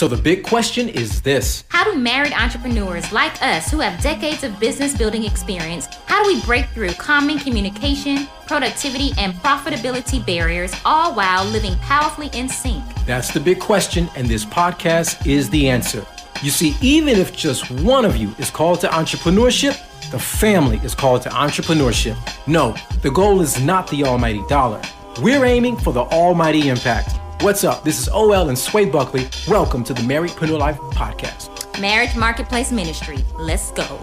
So the big question is this. How do married entrepreneurs like us who have decades of business building experience, how do we break through common communication, productivity, and profitability barriers, all while living powerfully in sync? That's the big question, and this podcast is the answer. You see, even if just one of you is called to entrepreneurship, the family is called to entrepreneurship. No, the goal is not the almighty dollar. We're aiming for the almighty impact. What's up? This is OL and Sway Buckley. Welcome to the Marriedpreneur Life Podcast. Marriage Marketplace Ministry. Let's go.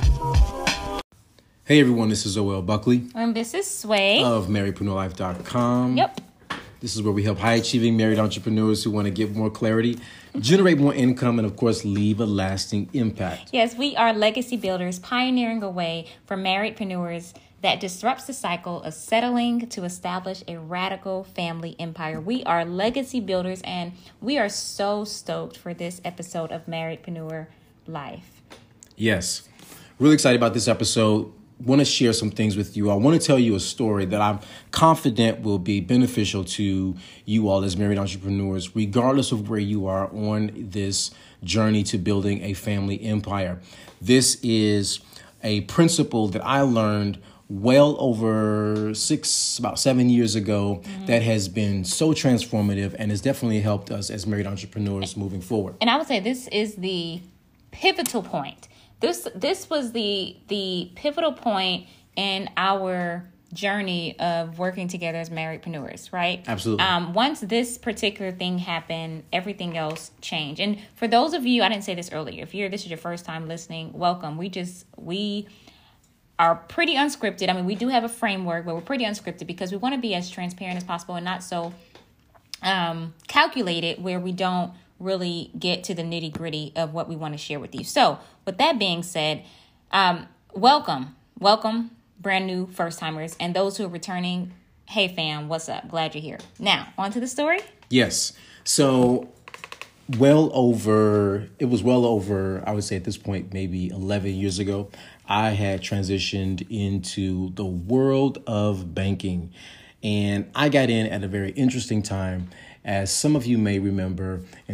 Hey everyone, this is OL Buckley. And this is Sway. Of marriedpreneurlife.com. Yep. This is where we help high-achieving married entrepreneurs who want to get more clarity, generate more income, and of course, leave a lasting impact. Yes, we are legacy builders pioneering a way for marriedpreneurs that disrupts the cycle of settling to establish a radical family empire. We are legacy builders, and we are so stoked for this episode of Marriedpreneur Life. Yes, really excited about this episode. Want to share some things with you. I want to tell you a story that I'm confident will be beneficial to you all as married entrepreneurs, regardless of where you are on this journey to building a family empire. This is a principle that I learned well over about 7 years ago that has been so transformative and has definitely helped us as married entrepreneurs moving forward. And I would say this is the pivotal point. This was the pivotal point in our journey of working together as marriedpreneurs, right? Absolutely. Once this particular thing happened, everything else changed. And for those of you, I didn't say this earlier, if this is your first time listening, welcome. We are pretty unscripted. I mean, we do have a framework, but we're pretty unscripted because we want to be as transparent as possible and not so calculated where we don't really get to the nitty gritty of what we want to share with you. So with that being said, welcome, brand new first timers and those who are returning. Hey fam, what's up? Glad you're here. Now on to the story. Yes. So it was well over, I would say at this point, maybe 11 years ago, I had transitioned into the world of banking. And I got in at a very interesting time. As some of you may remember, in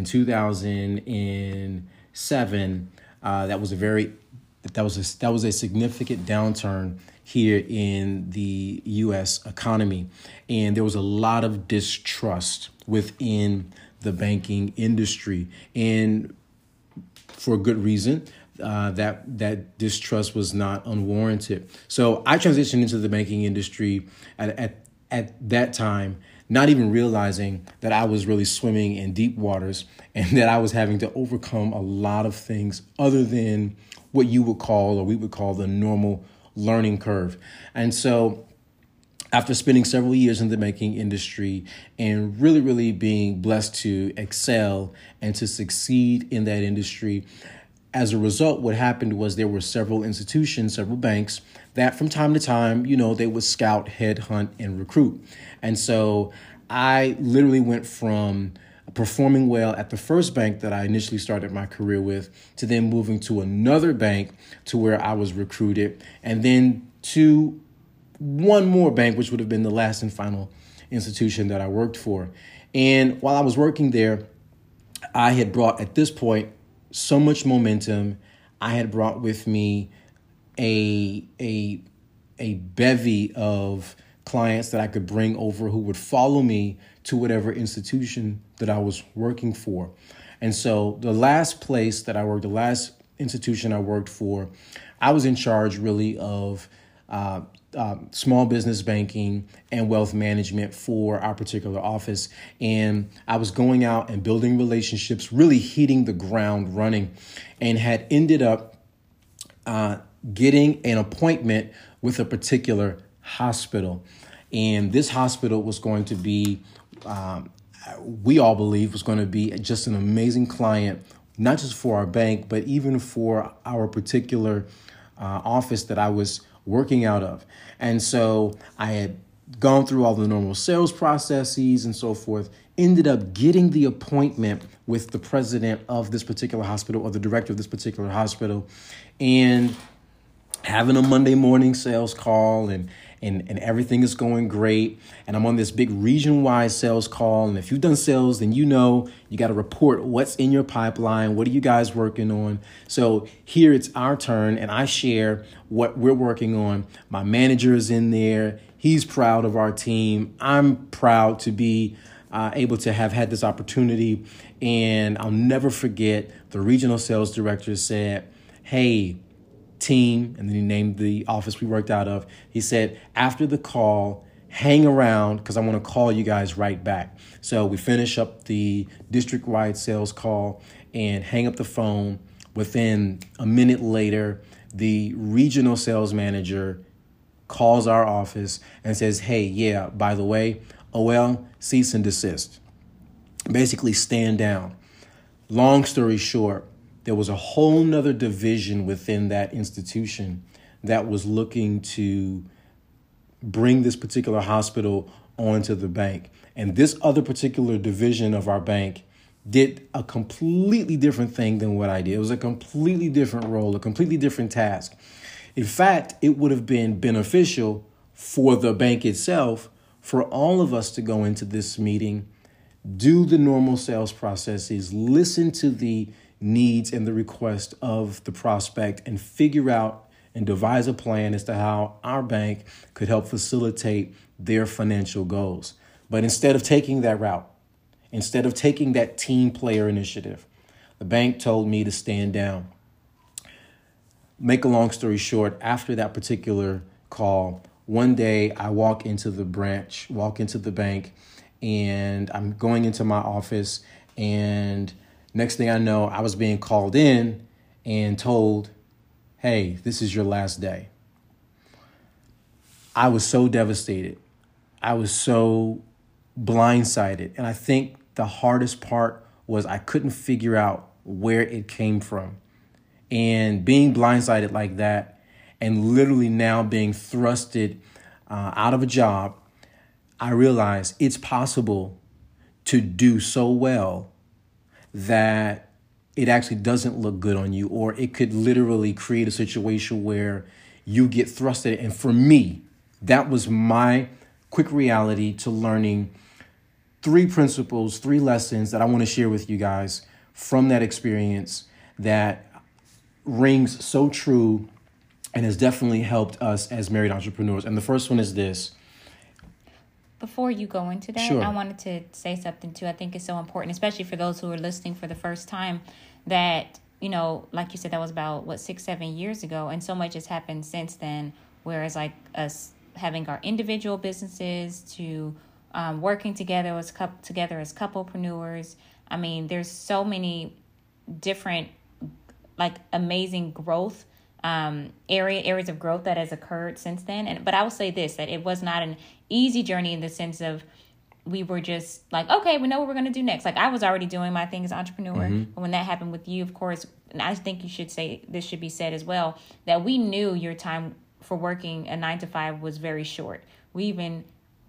2007, that was a significant downturn here in the U.S. economy. And there was a lot of distrust within the banking industry, and for a good reason. That distrust was not unwarranted. So I transitioned into the banking industry at that time, not even realizing that I was really swimming in deep waters and that I was having to overcome a lot of things other than what you would call, or we would call, the normal learning curve. And so after spending several years in the banking industry and really, really being blessed to excel and to succeed in that industry, as a result, what happened was there were several institutions, several banks that from time to time, they would scout, headhunt, and recruit. And so I literally went from performing well at the first bank that I initially started my career with to then moving to another bank to where I was recruited, and then to one more bank, which would have been the last and final institution that I worked for. And while I was working there, I had brought, at this point, so much momentum. I had brought with me a bevy of clients that I could bring over who would follow me to whatever institution that I was working for. And so the last place that I worked, the last institution I worked for, I was in charge really of small business banking and wealth management for our particular office. And I was going out and building relationships, really hitting the ground running, and had ended up getting an appointment with a particular hospital. And this hospital was going to be, we all believe, was going to be just an amazing client, not just for our bank, but even for our particular office that I was working out of. And so I had gone through all the normal sales processes and so forth, ended up getting the appointment with the president of this particular hospital, or the director of this particular hospital, and having a Monday morning sales call and and everything is going great. And I'm on this big region-wide sales call. And if you've done sales, then you know you got to report what's in your pipeline. What are you guys working on? So here it's our turn, and I share what we're working on. My manager is in there. He's proud of our team. I'm proud to be able to have had this opportunity. And I'll never forget the regional sales director said, "Hey, team," and then he named the office we worked out of. He said, "After the call, hang around because I want to call you guys right back." So we finish up the district-wide sales call and hang up the phone. Within a minute later, the regional sales manager calls our office and says, "Hey, yeah, by the way, OL, cease and desist. Basically, stand down." Long story short, there was a whole nother division within that institution that was looking to bring this particular hospital onto the bank. And this other particular division of our bank did a completely different thing than what I did. It was a completely different role, a completely different task. In fact, it would have been beneficial for the bank itself for all of us to go into this meeting, do the normal sales processes, listen to the needs and the request of the prospect, and figure out and devise a plan as to how our bank could help facilitate their financial goals. But instead of taking that route, instead of taking that team player initiative, the bank told me to stand down. Make a long story short, after that particular call, one day I walk into the bank, and I'm going into my office, and next thing I know, I was being called in and told, "Hey, this is your last day." I was so devastated. I was so blindsided. And I think the hardest part was I couldn't figure out where it came from. And being blindsided like that and literally now being thrusted out of a job, I realized it's possible to do so well that it actually doesn't look good on you, or it could literally create a situation where you get thrusted. And for me, that was my quick reality to learning 3 principles, 3 lessons that I want to share with you guys from that experience that rings so true and has definitely helped us as married entrepreneurs. And the first one is this. Before you go into that, Sure. I wanted to say something too. I think it's so important, especially for those who are listening for the first time, that, you know, like you said, that was about 6-7 years ago. And so much has happened since then. Whereas like us having our individual businesses to working together as couplepreneurs. I mean, there's so many different like amazing growth areas of growth that has occurred since then. But I will say this, that it was not an easy journey in the sense of we were just like, okay, we know what we're going to do next. Like I was already doing my thing as an entrepreneur. Mm-hmm. But when that happened with you, of course, and I think this should be said as well, that we knew your time for working a 9-to-5 was very short. We even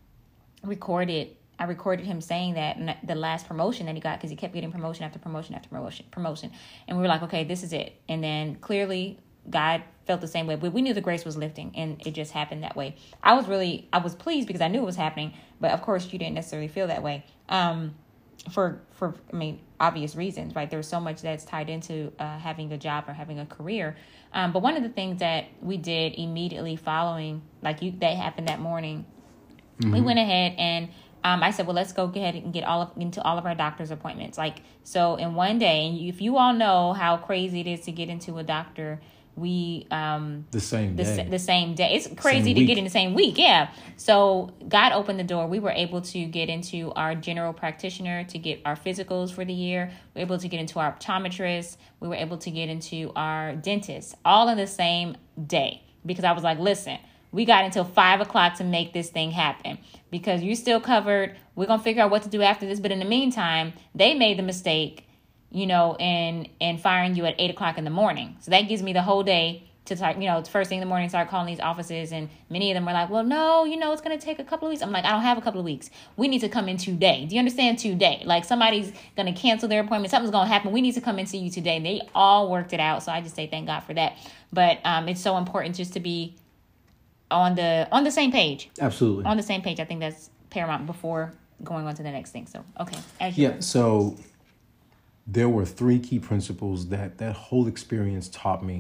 I recorded him saying that in the last promotion that he got, because he kept getting promotion after promotion after promotion. And we were like, okay, this is it. And then clearly God felt the same way, but we knew the grace was lifting, and it just happened that way. I was pleased because I knew it was happening, but of course you didn't necessarily feel that way. For obvious reasons, right? There's so much that's tied into having a job or having a career. But one of the things that we did immediately following, that happened that morning, mm-hmm. we went ahead and I said, well, let's go ahead and get into all of our doctor's appointments. So in one day, and if you all know how crazy it is to get into a doctor, the same day. It's crazy to get in the same week. Yeah. So God opened the door. We were able to get into our general practitioner to get our physicals for the year. We were able to get into our optometrist. We were able to get into our dentist all in the same day, because I was like, listen, we got until 5:00 to make this thing happen, because you're still covered. We're going to figure out what to do after this. But in the meantime, they made the mistake, in firing you at 8:00 in the morning. So that gives me the whole day to start, first thing in the morning, start calling these offices. And many of them were like, well, no, it's going to take a couple of weeks. I'm like, I don't have a couple of weeks. We need to come in today. Do you understand? Today. Like somebody's going to cancel their appointment. Something's going to happen. We need to come and see you today. And they all worked it out. So I just say thank God for that. But it's so important just to be on the same page. Absolutely. On the same page. I think that's paramount before going on to the next thing. So, okay. So there were 3 key principles that whole experience taught me.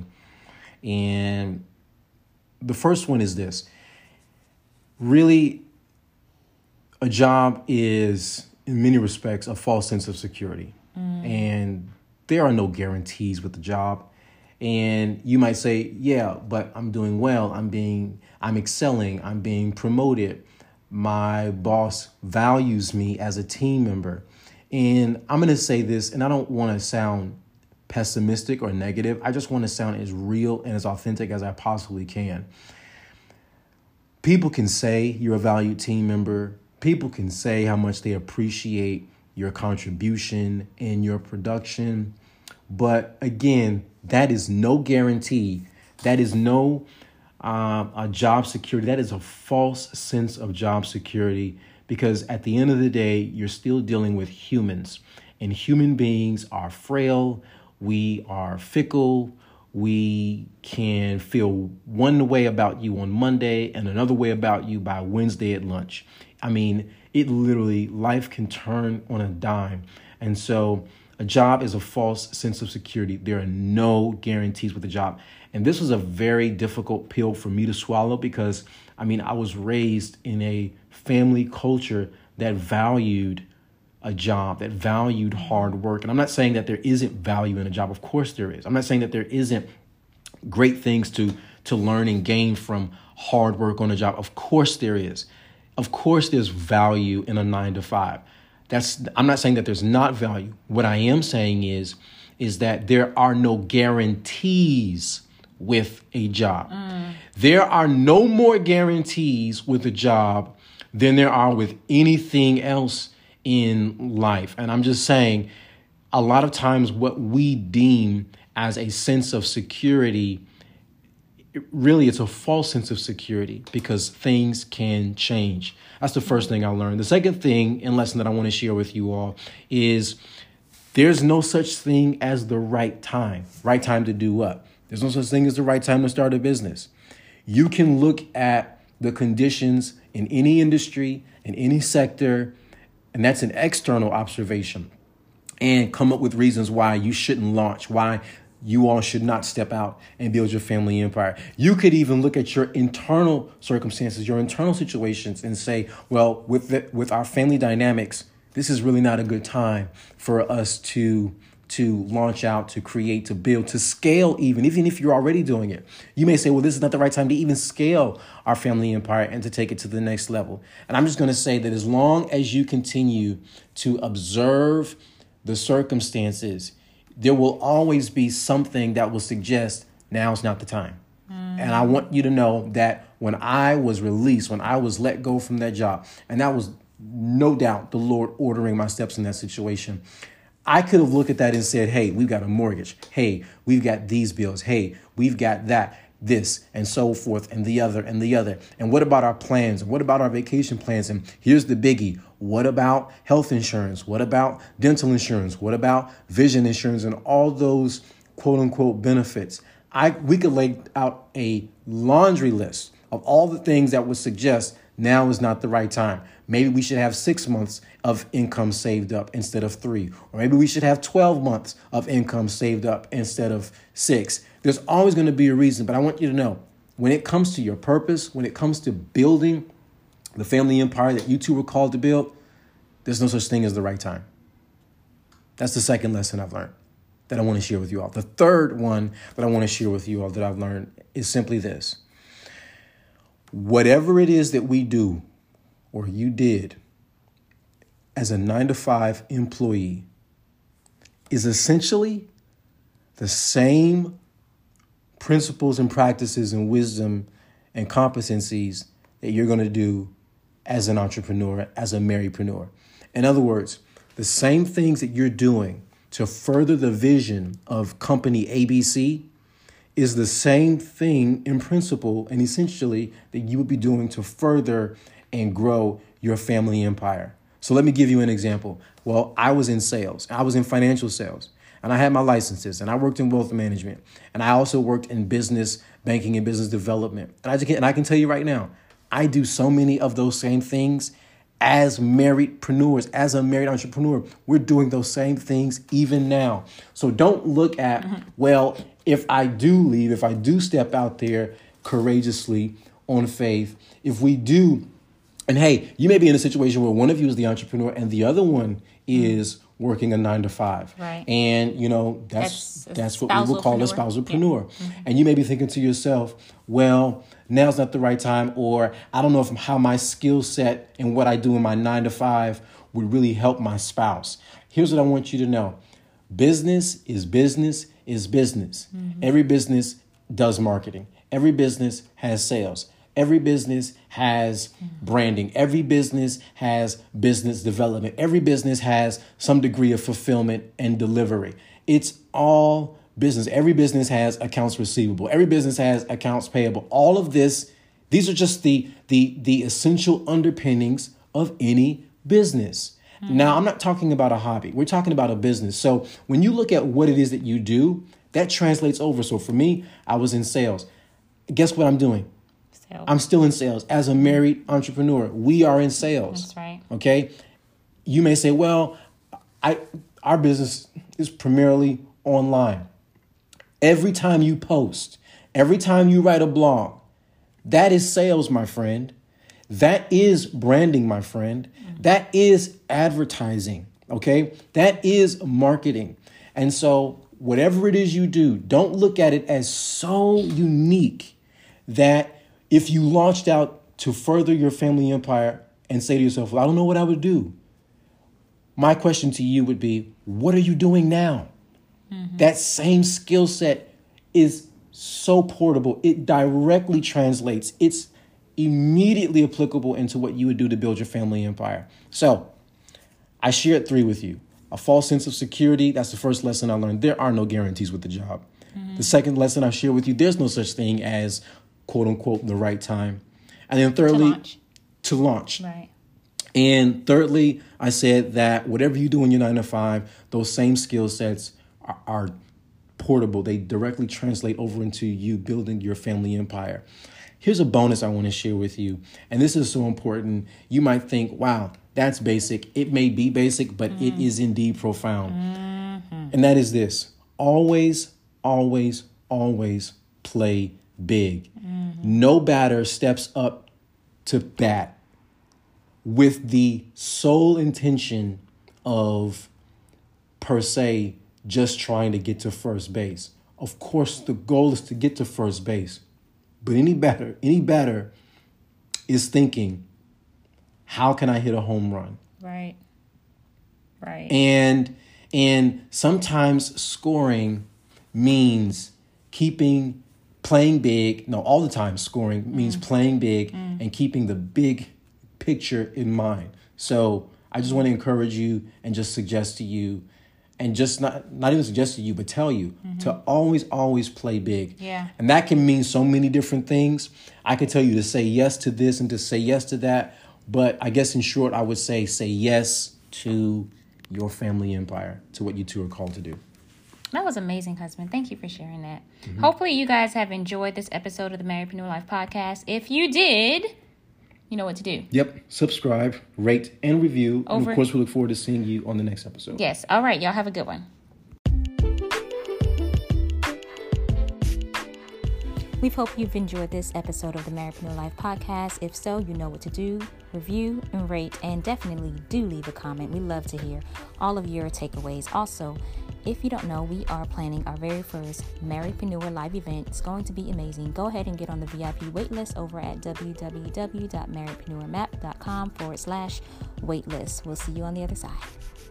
And the first one is this. Really, a job is, in many respects, a false sense of security. And there are no guarantees with the job. And you might say, yeah, but I'm doing well. I'm excelling. I'm being promoted. My boss values me as a team member. And I'm going to say this, and I don't want to sound pessimistic or negative. I just want to sound as real and as authentic as I possibly can. People can say you're a valued team member. People can say how much they appreciate your contribution and your production. But again, that is no guarantee. That is no a job security. That is a false sense of job security, because at the end of the day, you're still dealing with humans, and human beings are frail. We are fickle. We can feel one way about you on Monday and another way about you by Wednesday at lunch. I mean, it literally, life can turn on a dime. And so a job is a false sense of security. There are no guarantees with a job. And this was a very difficult pill for me to swallow, because, I mean, I was raised in a family culture that valued a job, that valued hard work. And I'm not saying that there isn't value in a job. Of course there is. I'm not saying that there isn't great things to learn and gain from hard work on a job. Of course there is. Of course there's value in a 9-to-5. I'm not saying that there's not value. What I am saying is that there are no guarantees with a job. There are no more guarantees with a job than there are with anything else in life. And I'm just saying, a lot of times what we deem as a sense of security, really it's a false sense of security, because things can change. That's the first thing I learned. The second thing and lesson that I want to share with you all is there's no such thing as the right time. Right time to do what? There's no such thing as the right time to start a business. You can look at the conditions in any industry, in any sector, and that's an external observation, and come up with reasons why you shouldn't launch, why you all should not step out and build your family empire. You could even look at your internal circumstances, your internal situations, and say, well, with our family dynamics, this is really not a good time for us to launch out, to create, to build, to scale even if you're already doing it. You may say, well, this is not the right time to even scale our family empire and to take it to the next level. And I'm just going to say that as long as you continue to observe the circumstances, there will always be something that will suggest now is not the time. And I want you to know that when I was released, when I was let go from that job, and that was no doubt the Lord ordering my steps in that situation, I could have looked at that and said, hey, we've got a mortgage. Hey, we've got these bills. Hey, we've got that, this, and so forth, and the other, and the other. And what about our plans? What about our vacation plans? And here's the biggie. What about health insurance? What about dental insurance? What about vision insurance and all those quote unquote benefits? We could lay out a laundry list of all the things that would suggest now is not the right time. Maybe we should have 6 months of income saved up instead of 3. Or maybe we should have 12 months of income saved up instead of 6. There's always going to be a reason. But I want you to know, when it comes to your purpose, when it comes to building the family empire that you two were called to build, there's no such thing as the right time. That's the second lesson I've learned that I want to share with you all. The third one that I want to share with you all that I've learned is simply this. Whatever it is that we do or you did as a 9-to-5 employee is essentially the same principles and practices and wisdom and competencies that you're going to do as an entrepreneur, as a marypreneur. In other words, the same things that you're doing to further the vision of company ABC is the same thing in principle and essentially that you would be doing to further and grow your family empire. So let me give you an example. Well, I was in sales. I was in financial sales. and I had my licenses, and I worked in wealth management, and I also worked in business banking and business development. And I can tell you right now, I do so many of those same things as marriedpreneurs, as a married entrepreneur. We're doing those same things even now. So don't look at, well, if I do leave, if I do step out there courageously on faith, if we do, and hey, you may be in a situation where one of you is the entrepreneur and the other one is working a 9-to-5. Right. And, that's what we will call a spousalpreneur. Yeah. And you may be thinking to yourself, well, now's not the right time, or I don't know how my skill set and what I do in my 9-to-5 would really help my spouse. Here's what I want you to know. Business is business is business. Mm-hmm. Every business does marketing. Every business has sales. Every business has branding. Every business has business development. Every business has some degree of fulfillment and delivery. It's all business. Every business has accounts receivable. Every business has accounts payable. All of this, these are just the essential underpinnings of any business. Mm-hmm. Now, I'm not talking about a hobby. We're talking about a business. So when you look at what it is that you do, that translates over. So for me, I was in sales. Guess what I'm doing? I'm still in sales. As a married entrepreneur, we are in sales. That's right. Okay. You may say, well, our business is primarily online. Every time you post, every time you write a blog, that is sales, my friend. That is branding, my friend. Mm-hmm. That is advertising. Okay. That is marketing. And so whatever it is you do, don't look at it as so unique that if you launched out to further your family empire and say to yourself, well, I don't know what I would do. My question to you would be, what are you doing now? Mm-hmm. That same skill set is so portable. It directly translates. It's immediately applicable into what you would do to build your family empire. So I shared 3 with you. A false sense of security. That's the first lesson I learned. There are no guarantees with the job. Mm-hmm. The second lesson I share with you, there's no such thing as quote unquote, the right time. And then thirdly, to launch. Right. And thirdly, I said that whatever you do in your 9-to-5, those same skill sets are portable. They directly translate over into you building your family empire. Here's a bonus I want to share with you. And this is so important. You might think, wow, that's basic. It may be basic, but it is indeed profound. Mm-hmm. And that is this. Always, always, always play big. Mm-hmm. No batter steps up to bat with the sole intention of, per se, just trying to get to first base. Of course, the goal is to get to first base. But any batter is thinking, how can I hit a home run? Right. Right. And sometimes scoring means playing big. No, all the time scoring means playing big and keeping the big picture in mind. So I just want to encourage you and just suggest to you, and just not even suggest to you, but tell you to always play big. Yeah. And that can mean so many different things. I could tell you to say yes to this and to say yes to that. But I guess in short, I would say yes to your family empire, to what you two are called to do. That was amazing, husband. Thank you for sharing that. Mm-hmm. Hopefully you guys have enjoyed this episode of the Marriedpreneur Life podcast. If you did, you know what to do. Yep. Subscribe, rate, and review. And of course, we look forward to seeing you on the next episode. Yes. All right. Y'all have a good one. We hope you've enjoyed this episode of the Marriedpreneur Life podcast. If so, you know what to do. Review and rate, and definitely do leave a comment. We love to hear all of your takeaways. Also, if you don't know, we are planning our very first Marriedpreneur Live event. It's going to be amazing. Go ahead and get on the VIP waitlist over at www.marriedpreneurmap.com/waitlist. We'll see you on the other side.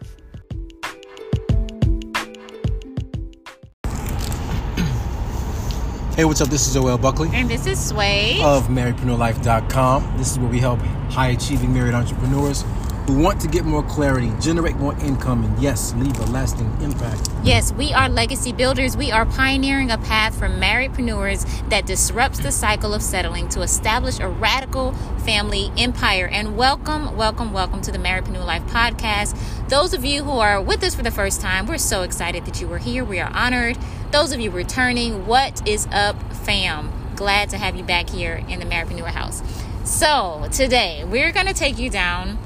Hey, what's up? This is Joel Buckley. And this is Sway of MarriedpreneurLife.com. This is where we help high-achieving married entrepreneurs who want to get more clarity, generate more income, and yes, leave a lasting impact. Yes, we are legacy builders. We are pioneering a path for marriedpreneurs that disrupts the cycle of settling to establish a radical family empire. And welcome to the Marriedpreneur Life podcast. Those of you who are with us for the first time, we're so excited that you were here. We are honored. Those of you returning, what is up, fam? Glad to have you back here in the Marriedpreneur house. So today we're going to take you down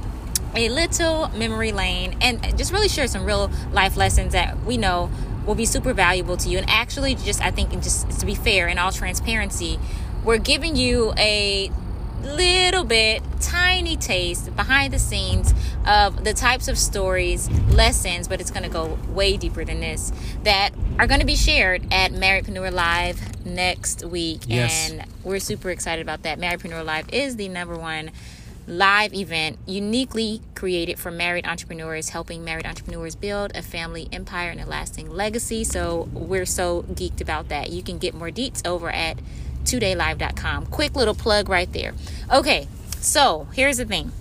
a little memory lane and just really share some real life lessons that we know will be super valuable to you. And actually, I think to be fair, in all transparency, we're giving you a little bit, tiny taste behind the scenes of the types of stories, lessons, but it's going to go way deeper than this, that are going to be shared at Marriedpreneur Live next week. Yes. And we're super excited about that. Marriedpreneur Live is the #1 live event uniquely created for married entrepreneurs, helping married entrepreneurs build a family empire and a lasting legacy. So we're so geeked about that. You can get more deets over at toodaylive.com. Quick little plug right there. Okay, so here's the thing.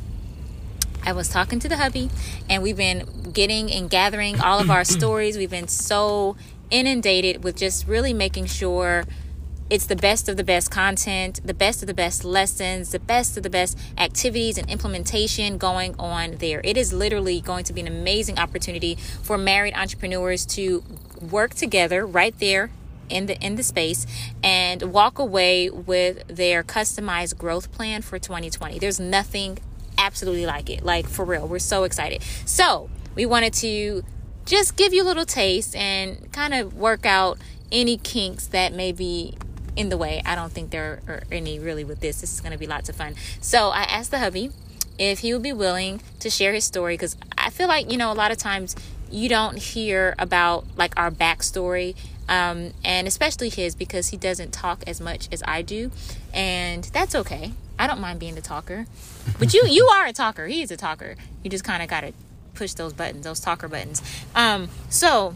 I was talking to the hubby, and we've been getting and gathering all of our stories. We've been so inundated with just really making sure it's the best of the best content, the best of the best lessons, the best of the best activities and implementation going on there. It is literally going to be an amazing opportunity for married entrepreneurs to work together right there in the space and walk away with their customized growth plan for 2020. There's nothing absolutely like it. Like, for real, we're so excited. So we wanted to just give you a little taste and kind of work out any kinks that may be in the way. I don't think there are any really with this. This is going to be lots of fun. So I asked the hubby if he would be willing to share his story, because I feel like, a lot of times you don't hear about like our backstory, and especially his, because he doesn't talk as much as I do, and that's okay. I don't mind being the talker, but you are a talker. He is a talker. You just kind of got to push those buttons, those talker buttons. So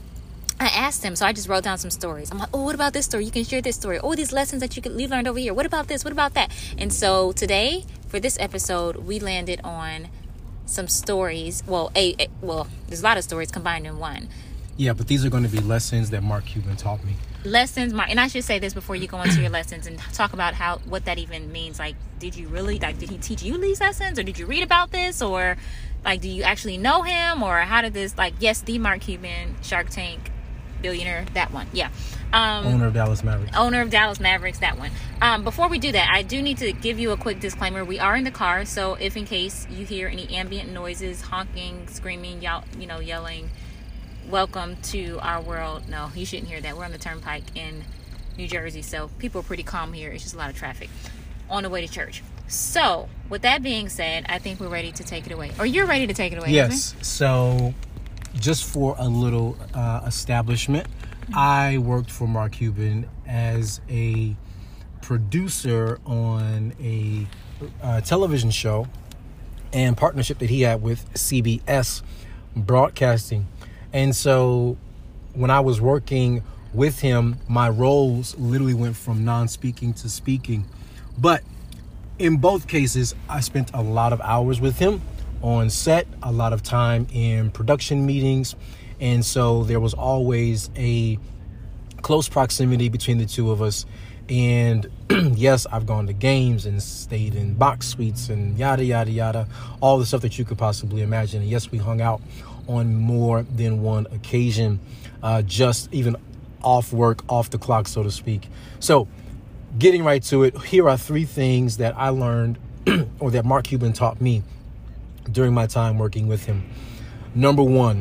I asked him, so I just wrote down some stories. I'm like, oh, what about this story? You can share this story. Oh, these lessons that you learned over here. What about this? What about that? And so today, for this episode, we landed on some stories. Well, there's a lot of stories combined in one. Yeah, but these are going to be lessons that Mark Cuban taught me. Lessons, Mark, and I should say this before you go into your lessons and talk about what that even means. Like, did he teach you these lessons, or did you read about this, or like, do you actually know him, or how did this, like, yes, the Mark Cuban, Shark Tank billionaire, that one. Yeah. Owner of Dallas Mavericks, that one. Before we do that, I do need to give you a quick disclaimer. We are in the car, so if in case you hear any ambient noises, honking, screaming, yelling, welcome to our world. No, you shouldn't hear that. We're on the turnpike in New Jersey, so people are pretty calm here. It's just a lot of traffic on the way to church. So, with that being said, I think we're ready to take it away. Or you're ready to take it away, Yes. So, just for a little establishment, I worked for Mark Cuban as a producer on a television show and partnership that he had with CBS Broadcasting. And so when I was working with him, my roles literally went from non-speaking to speaking. But in both cases, I spent a lot of hours with him on set, a lot of time in production meetings. And so there was always a close proximity between the two of us. And yes, I've gone to games and stayed in box suites and yada, yada, yada, all the stuff that you could possibly imagine. And yes, we hung out on more than one occasion, just even off work, off the clock, so to speak. So getting right to it, here are 3 things that I learned or that Mark Cuban taught me during my time working with him. Number 1.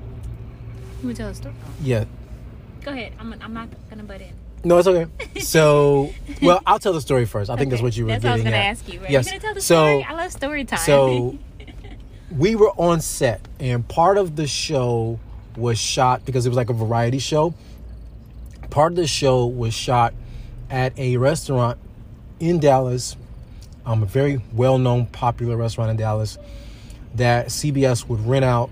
You want to tell a story? Yeah. Go ahead. I'm not going to butt in. No, it's okay. So, well, I'll tell the story first. I think that's what you were getting at. That's what I was going to ask you. Right? Yes. You're going to tell the story? I love story time. So, we were on set, and part of the show was shot, because it was like a variety show. Part of the show was shot at a restaurant in Dallas, a very well-known, popular restaurant in Dallas that CBS would rent out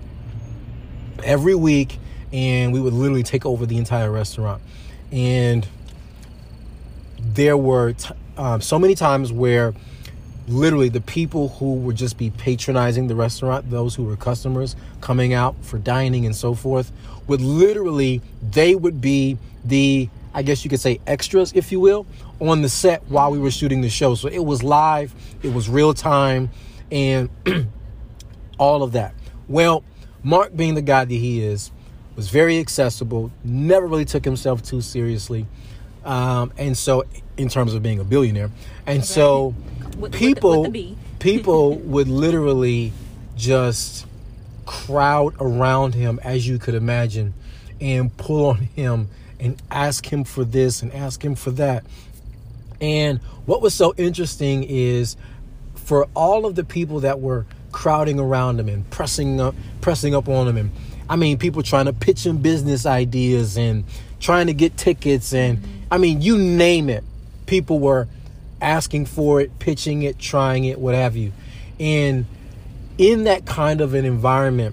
every week, and we would literally take over the entire restaurant. And there were so many times where literally the people who would just be patronizing the restaurant, those who were customers coming out for dining and so forth, they would be the, I guess you could say, extras, if you will, on the set while we were shooting the show. So it was live, it was real time, and all of that. Well, Mark, being the guy that he is, was very accessible, never really took himself too seriously. And so, in terms of being a billionaire. And so, people would literally just crowd around him, as you could imagine, and pull on him and ask him for this and ask him for that. And what was so interesting is, for all of the people that were crowding around him and pressing up on him, and I mean, people trying to pitch him business ideas and trying to get tickets, and I mean, you name it, people were asking for it, pitching it, trying it, what have you. And in that kind of an environment,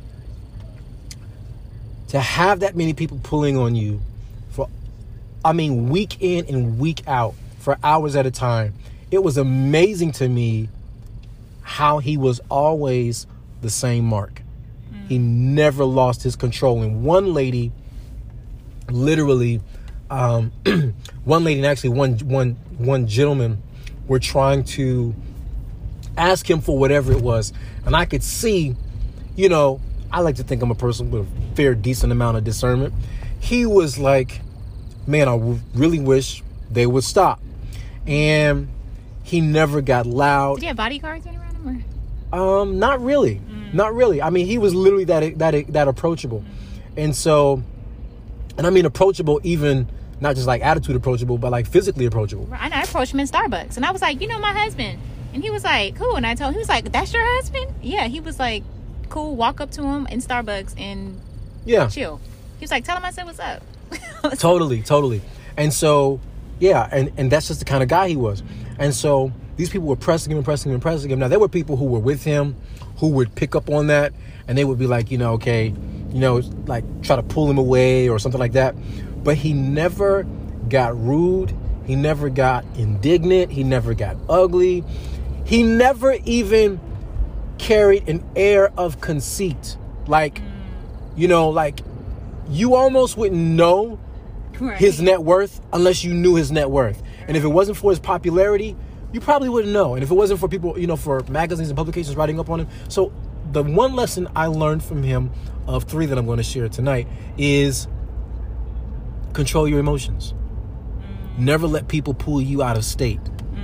to have that many people pulling on you for, I mean, week in and week out for hours at a time, it was amazing to me how he was always the same Mark. He never lost his control. And one lady, literally, one lady and actually one gentleman were trying to ask him for whatever it was. And I could see, you know, I like to think I'm a person with a fair, decent amount of discernment. He was like, man, I really wish they would stop. And he never got loud. Did he have bodyguards around him? Not really. Not really. I mean, he was literally that approachable. And so, and I mean approachable, even not just like attitude approachable, but like physically approachable. I know, I approached him in Starbucks, and I was like, you know, my husband. And he was like, cool. And I told him, he was like, that's your husband? Yeah. He was like, cool. Walk up to him in Starbucks and chill. He was like, tell him I said what's up. Totally. And so, yeah, and that's just the kind of guy he was. And so these people were pressing him. Now, there were people who were with him who would pick up on that, and they would be like, you know, okay, you know, like try to pull him away or something like that. But he never got rude. He never got indignant. He never got ugly. He never even carried an air of conceit. Like, you know, like you almost wouldn't know his net worth unless you knew his net worth. And if it wasn't for his popularity, you probably wouldn't know. And if it wasn't for people, you know, for magazines and publications writing up on him. So the one lesson I learned from him of 3 that I'm going to share tonight is control your emotions. Never let people pull you out of state.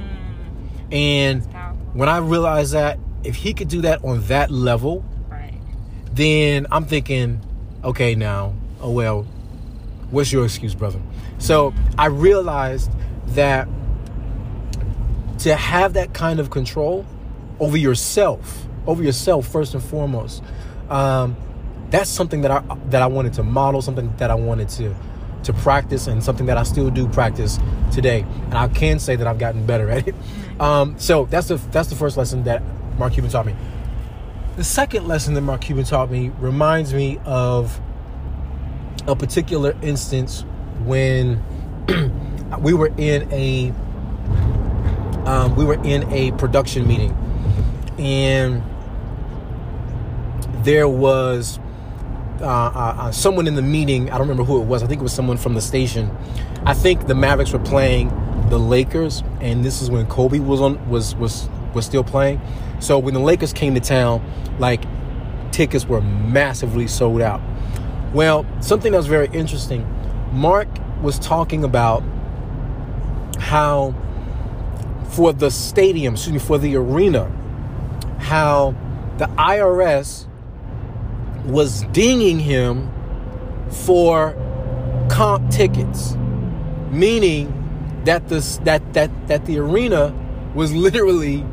And when I realized that if he could do that on that level, then I'm thinking, okay, now, oh, well, what's your excuse, brother? So I realized that to have that kind of control over yourself first and foremost, that's something that I wanted to model, something that I wanted to practice, and something that I still do practice today. And I can say that I've gotten better at it. So that's the first lesson that Mark Cuban taught me. The second lesson that Mark Cuban taught me reminds me of a particular instance when we were in a production meeting, and there was someone in the meeting. I don't remember who it was. I think it was someone from the station. I think the Mavericks were playing the Lakers, and this is when Kobe was still playing. So when the Lakers came to town, like, tickets were massively sold out. Well, something that was very interesting, Mark was talking about how for the stadium, for the arena, how the IRS was dinging him for comp tickets, meaning that the arena was literally,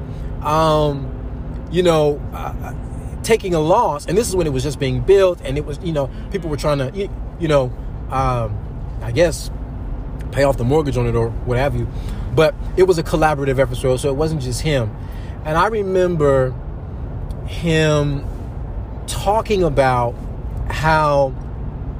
taking a loss. And this is when it was just being built, and it was, people were trying to, I guess, pay off the mortgage on it or what have you. But it was a collaborative effort, so it wasn't just him. And I remember him talking about how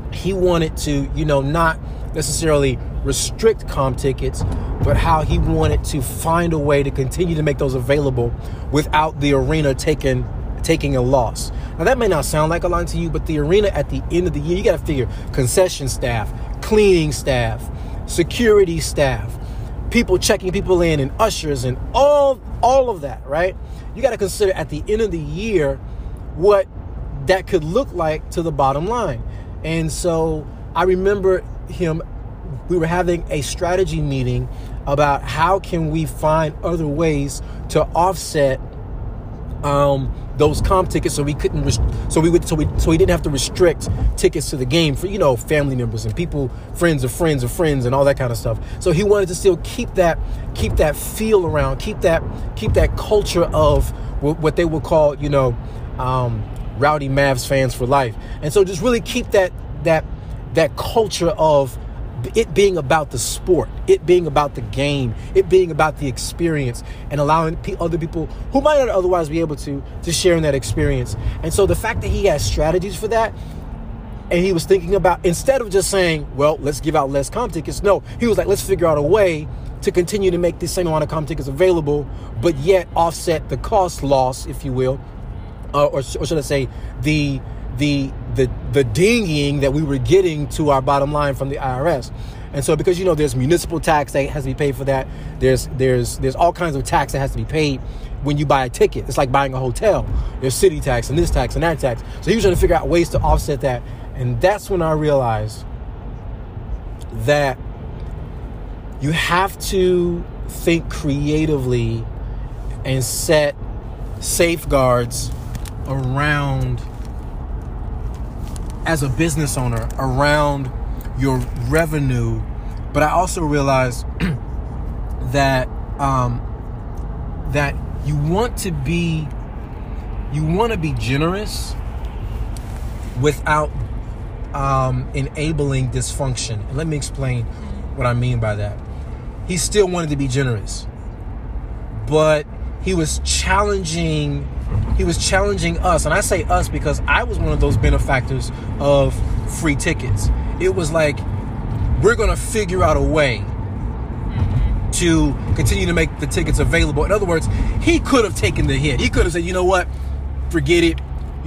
he wanted to, not necessarily restrict comp tickets, but how he wanted to find a way to continue to make those available without the arena taking a loss. Now, that may not sound like a lot to you, but the arena at the end of the year, you got to figure concession staff, cleaning staff, security staff, people checking people in, and ushers, and all of that, right? You got to consider at the end of the year what that could look like to the bottom line. And so I remember we were having a strategy meeting about how can we find other ways to offset those comp tickets, so we didn't have to restrict tickets to the game for family members and people, friends of friends of friends, and all that kind of stuff. So he wanted to still keep that feel around, keep that culture of what they would call rowdy Mavs fans for life, and so just really keep that culture of it being about the sport, it being about the game, it being about the experience, and allowing other people who might not otherwise be able to share in that experience. And so the fact that he has strategies for that, and he was thinking about, instead of just saying, well, let's give out less comp tickets, no, he was like, let's figure out a way to continue to make the same amount of comp tickets available, but yet offset the cost loss, if you will, or should I say the dinging that we were getting to our bottom line from the IRS. And so because there's municipal tax that has to be paid for that, there's all kinds of tax that has to be paid when you buy a ticket. It's like buying a hotel. There's city tax and this tax and that tax. So he was trying to figure out ways to offset that. And that's when I realized that you have to think creatively and set safeguards around, as a business owner, around your revenue. But I also realized that that you want to be generous without enabling dysfunction. And let me explain what I mean by that. He still wanted to be generous, but he was challenging us. And I say us because I was one of those benefactors of free tickets. It was like, we're going to figure out a way to continue to make the tickets available. In other words, he could have taken the hit. He could have said, you know what, forget it.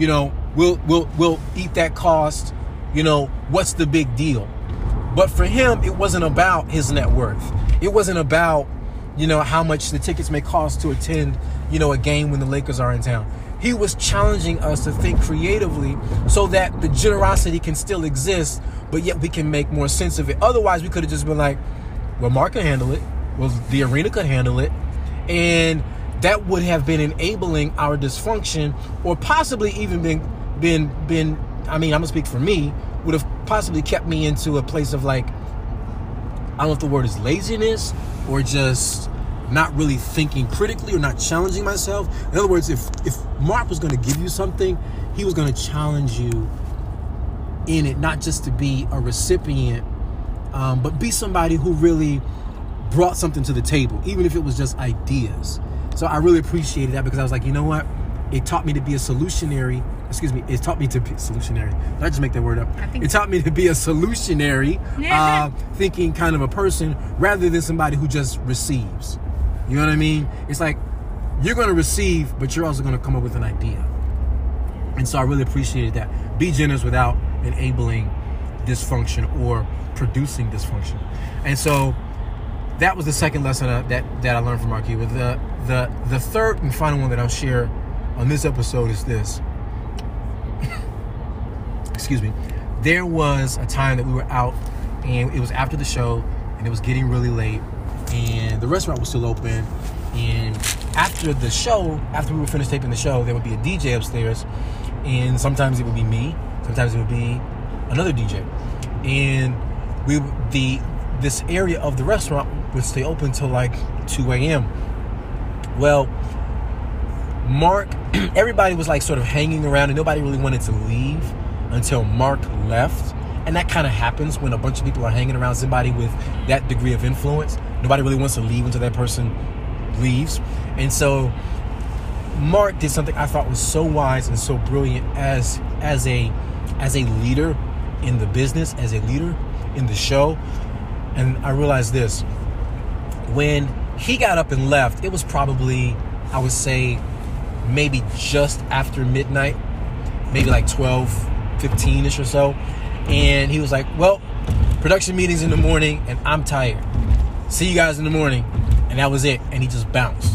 We'll eat that cost. What's the big deal? But for him, it wasn't about his net worth. It wasn't about, how much the tickets may cost to attend, a game when the Lakers are in town. He was challenging us to think creatively so that the generosity can still exist, but yet we can make more sense of it. Otherwise, we could have just been like, well, Mark can handle it. Well, the arena could handle it. And that would have been enabling our dysfunction, or possibly even been I mean, I'm going to speak for me, would have possibly kept me into a place of like, I don't know if the word is laziness or just not really thinking critically or not challenging myself. In other words, if Mark was going to give you something, he was going to challenge you in it, not just to be a recipient, but be somebody who really brought something to the table, even if it was just ideas. So I really appreciated that, because I was like, you know what? It taught me to be a solutionary. It taught me to be solutionary. Did I just make that word up? It taught me to be a solutionary, thinking kind of a person, rather than somebody who just receives. You know what I mean? It's like, you're going to receive, but you're also going to come up with an idea. And so I really appreciated that. Be generous without enabling dysfunction or producing dysfunction. And so that was the second lesson that I learned from Marquis. But the third and final one that I'll share on this episode is this. Excuse me. There was a time that we were out, and it was after the show, and it was getting really late, and the restaurant was still open. And after the show, after we were finished taping the show, there would be a DJ upstairs, and sometimes it would be me, sometimes it would be another DJ, and this area of the restaurant would stay open till like 2 a.m. Well, Mark, everybody was like sort of hanging around, and nobody really wanted to leave until Mark left. And that kind of happens when a bunch of people are hanging around somebody with that degree of influence. Nobody really wants to leave until that person leaves. And so Mark did something I thought was so wise and so brilliant as a leader. in the business, as a leader in the show. And I realized this. When he got up and left, it was probably, I would say, maybe just after midnight, maybe like 12:15-ish or so. And he was like, well, production meetings in the morning and I'm tired. See you guys in the morning. And that was it. And he just bounced.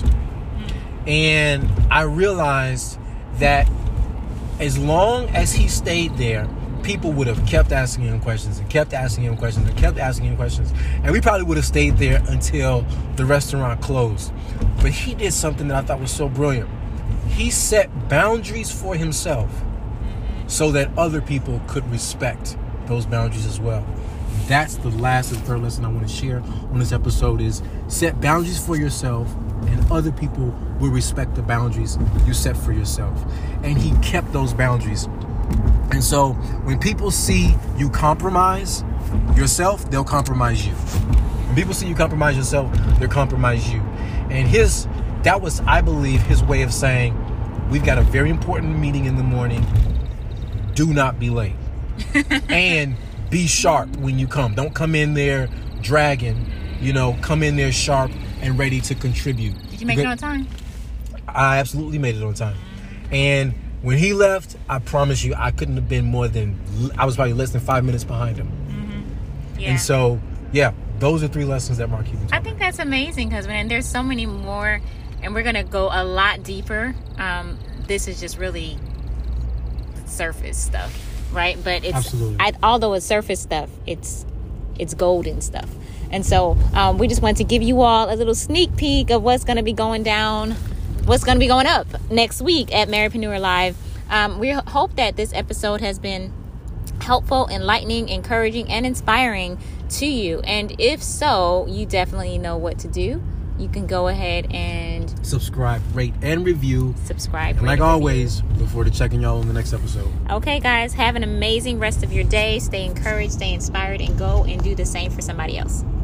And I realized that as long as he stayed there, people would have kept asking him questions and kept asking him questions and kept asking him questions. And we probably would have stayed there until the restaurant closed. But he did something that I thought was so brilliant. He set boundaries for himself so that other people could respect those boundaries as well. That's the last and third lesson I want to share on this episode is set boundaries for yourself and other people will respect the boundaries you set for yourself. And he kept those boundaries. And so when people see you compromise yourself, they'll compromise you. When people see you compromise yourself, they'll compromise you. And that was, I believe, his way of saying, we've got a very important meeting in the morning. Do not be late. And be sharp when you come. Don't come in there dragging, come in there sharp and ready to contribute. Did you make it on time? I absolutely made it on time. And when he left, I promise you, I couldn't have been I was probably less than 5 minutes behind him. Mm-hmm. Yeah. And so, yeah, those are 3 lessons that Mark Cuban taught me. I think that's amazing because, man, there's so many more, and we're going to go a lot deeper. This is just really surface stuff, right? But it's, absolutely. Although it's surface stuff, it's golden stuff. And so we just wanted to give you all a little sneak peek of what's going to be going down, what's going to be going up next week at Marriedpreneur Live. We hope that this episode has been helpful, enlightening, encouraging, and inspiring to you. And if so, you definitely know what to do. You can go ahead and subscribe, rate, and review. Subscribe, and like always, look forward to checking y'all on the next episode. Okay, guys, have an amazing rest of your day. Stay encouraged, stay inspired, and go and do the same for somebody else.